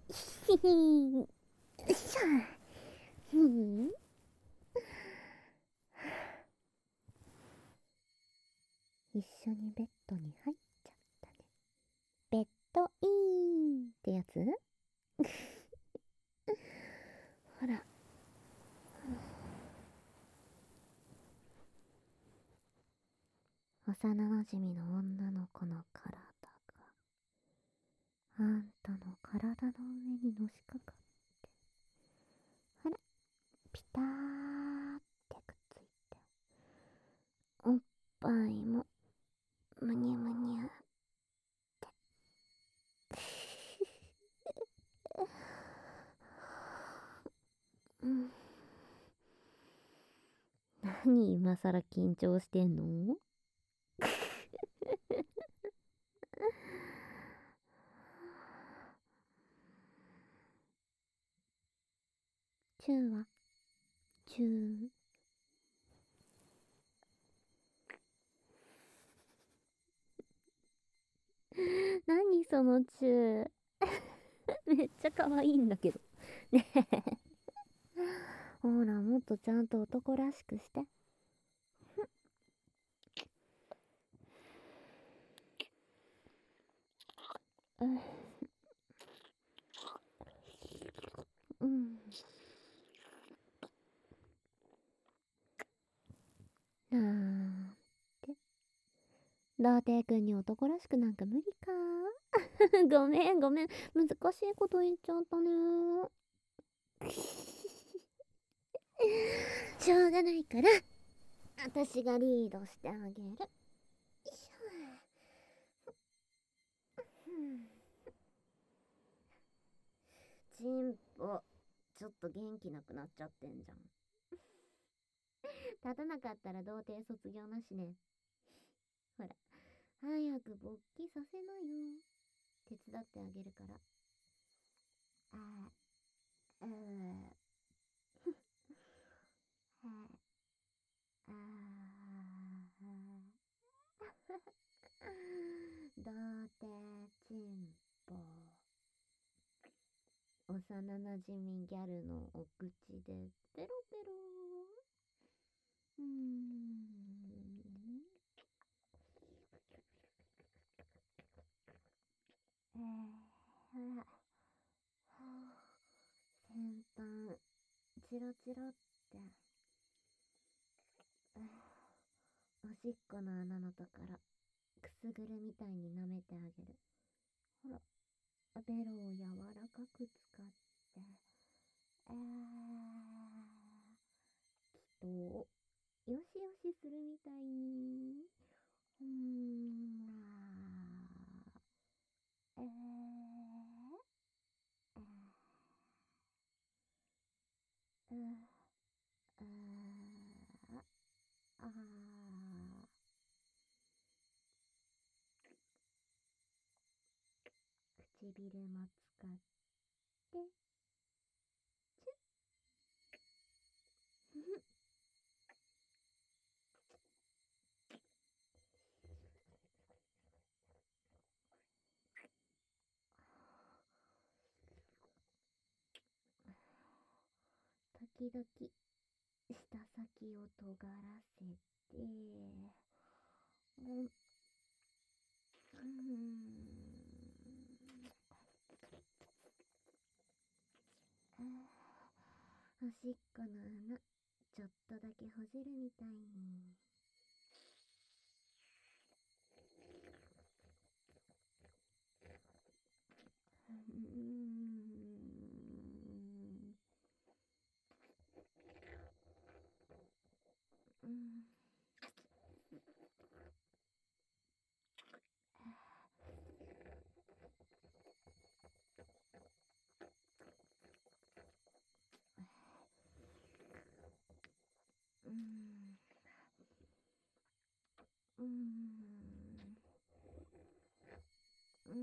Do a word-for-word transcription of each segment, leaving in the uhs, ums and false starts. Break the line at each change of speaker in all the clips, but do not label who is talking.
ひひー。よいしょ。ふん。一緒にベッドに入っちゃったね。ベッドインってやつ。ほら。幼なじみの女の子の体があんたの体の上にのしかかって、ほら、ピターってくっついて、おっぱいもむにゅむにゅってうん。何今さら緊張してんの？チューはチュー。何そのチュー。めっちゃ可愛いんだけど。ねえ。ほら、もっとちゃんと男らしくして。うん。うん。なんて。童貞くんに男らしくなんか無理か。ごめんごめん。難しいこと言っちゃったね。しょうがないから、私がリードしてあげる。よいしょ。チンポ、ちょっと元気なくなっちゃってんじゃん。立たなかったら童貞卒業なしね。ほら、早く勃起させなよ。手伝ってあげるから。あー、うー、はあ、あー、童貞チンポ。幼なじみギャルのお口でペロペロ。うーん。えー、ほら。はあ、先端、チロチロって。あー、おしっこの穴のところ、くすぐるみたいに舐めてあげる。ほら、ベロを柔らかく使って、えー、きっと、よしよしするみたいに。うーん、あー、えー、えー、うー、あー、あー、唇も使って、チュッ。時々、舌先を尖らせて、うん、うーん、あー、おしっこの穴、ちょっとだけほじるみたいに。うーん、うん、うん、うん、うん。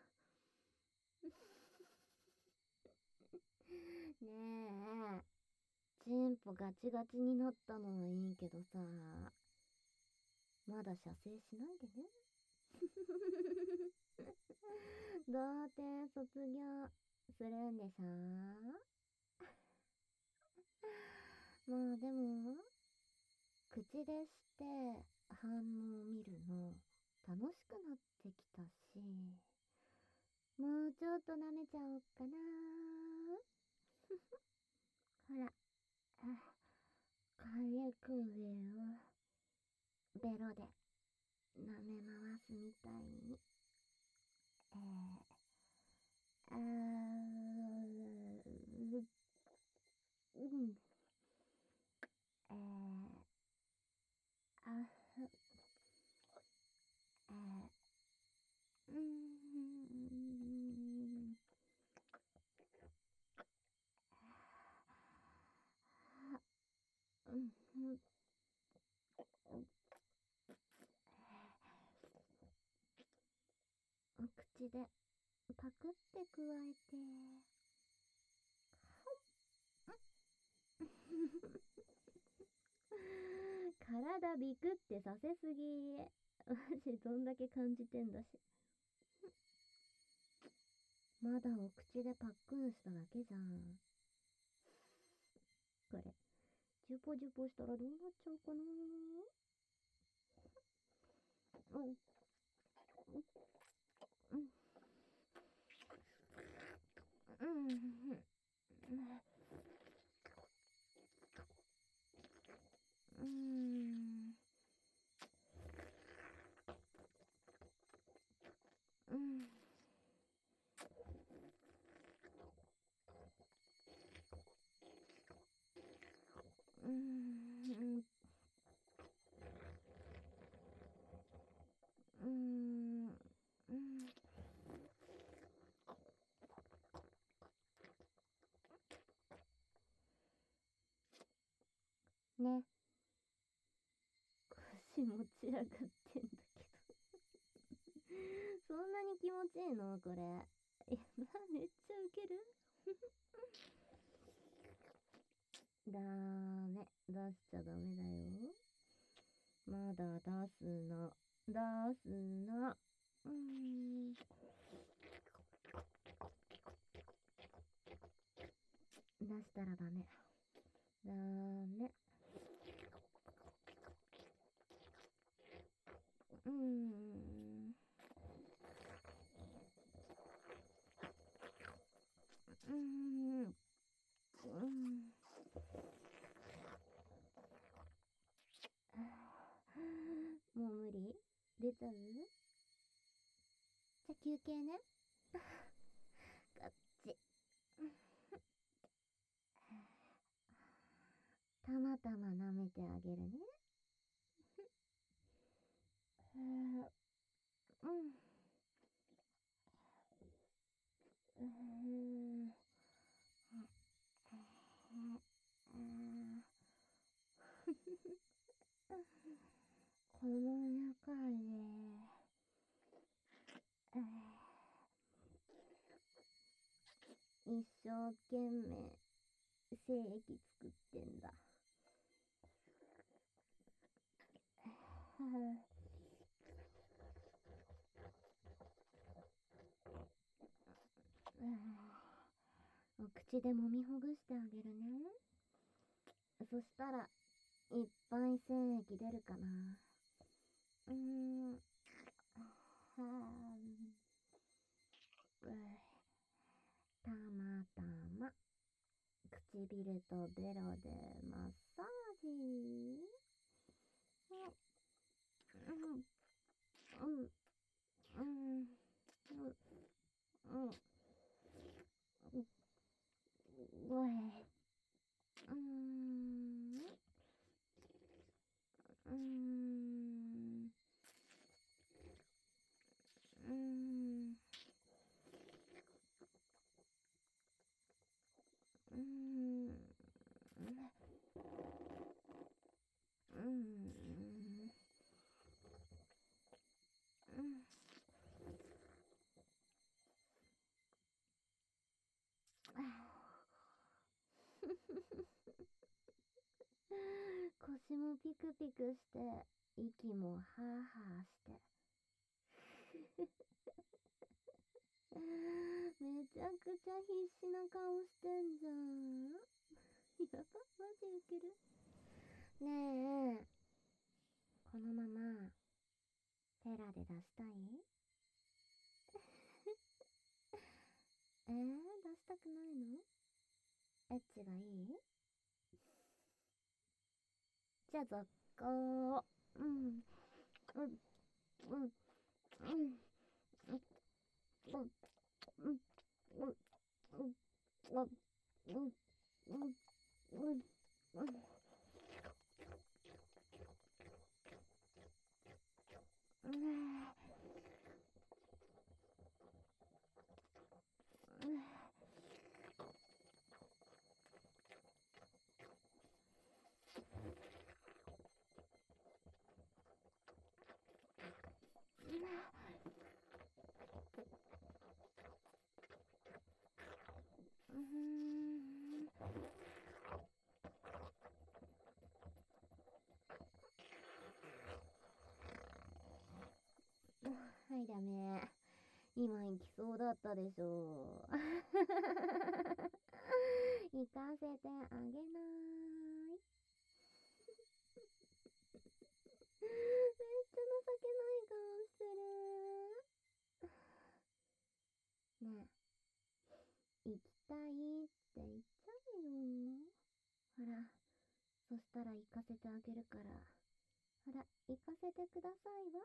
ねえ、 チンポガチガチになったのはいいけどさ、まだ射精しないでね。童貞卒業するんでしょ？まあでも、口でして反応を見るの楽しくなってきたし、もうちょっと舐めちゃおっかな。ほら、軽く上をベロで舐め回すみたいに。えー、あー、うん、えー、あ、えー、うん、うん、うん、口でパクって加えて、体ビクってさせすぎ。マジどんだけ感じてんだし。まだお口でパックンしただけじゃん。これ、ジュポジュポしたらどうなっちゃうかな。うん、うん、うん、うん、うん、うん、うん、うん、うん、うん。ね。腰持ち上がってんだけど。そんなに気持ちいいのこれ。いや、めっちゃウケる。ダメ。出しちゃダメだよ。まだ出すの。出すの。うーん。出したらダメ。ダメ。うーん。うーん。うーん。もう無理？出ちゃう？じゃ、休憩ね。こっち。たまたま舐めてあげるね。うん。うん。この中で、一生懸命精液作ってんだ。お口で揉みほぐしてあげるね。そしたらいっぱい精液出るかな。うーん。はあ、たまたま唇とベロでマッサージ。うん、うん、うん、うん、うん、ごえ、うん、うん、うん、うん、うん、うん。 腰もピクピクして、息もハーハーして。めちゃくちゃ必死な顔してんじゃん。やば、マジウケる。ねえ、このままフェラで出したい？えー、出したくないの？エッチがいい？じゃあ続行。うんうんうんうんうんうんうんうんうんうんうん。はい、ダメ。今行きそうだったでしょ。行かせてあげない。めっちゃ情けない顔してる。ねえ、行きたいって言っちゃうよ。ほら、そしたら行かせてあげるから。ほら、行かせてくださいわ。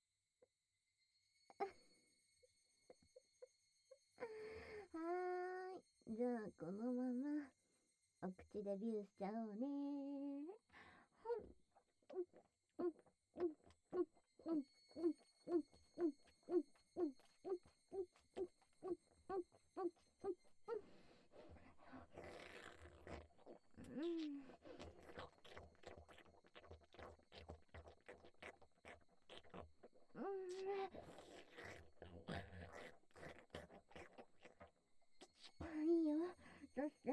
はーい。じゃあ、このまま、お口デビューしちゃおうね。いいよ。そして、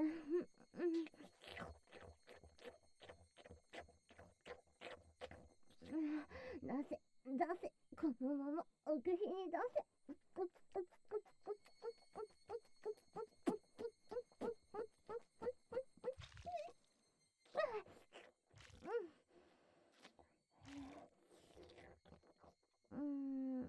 出せ、出せ。このまま奥日に出せ。うん、うん、うん、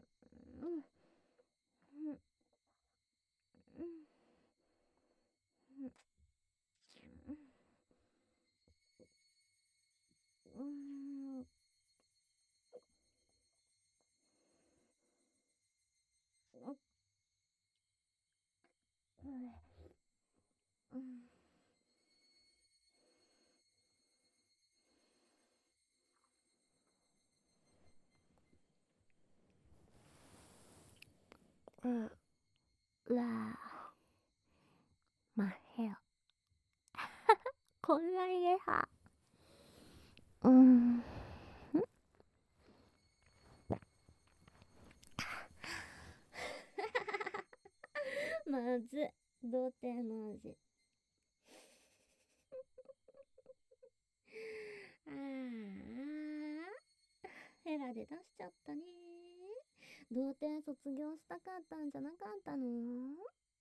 うん、うん。うん。わあ。まへよ。こんなにねは。うん。まず、童貞の味。ああ、ヘラで出しちゃったね。童貞卒業したかったんじゃなかったの？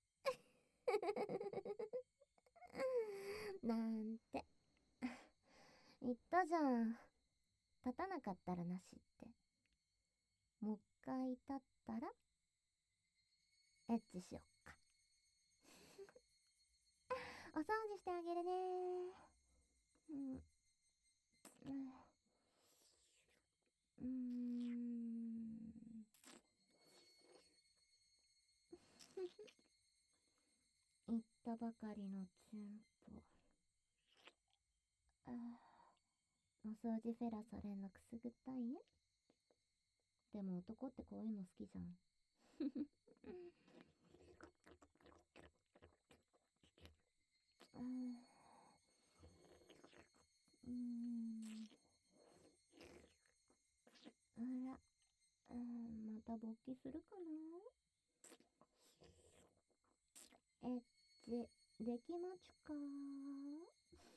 なんて。言ったじゃん。立たなかったらなしって。もう一回立ったら、エッチしよっか。お掃除してあげるね。うん。うん。うーん。言ったばかりのチンポ。ああ、お掃除フェラされんのくすぐったい？でも男ってこういうの好きじゃん。うん。うーん。あら、うん、また勃起するかな？エッチ、できまちゅかー？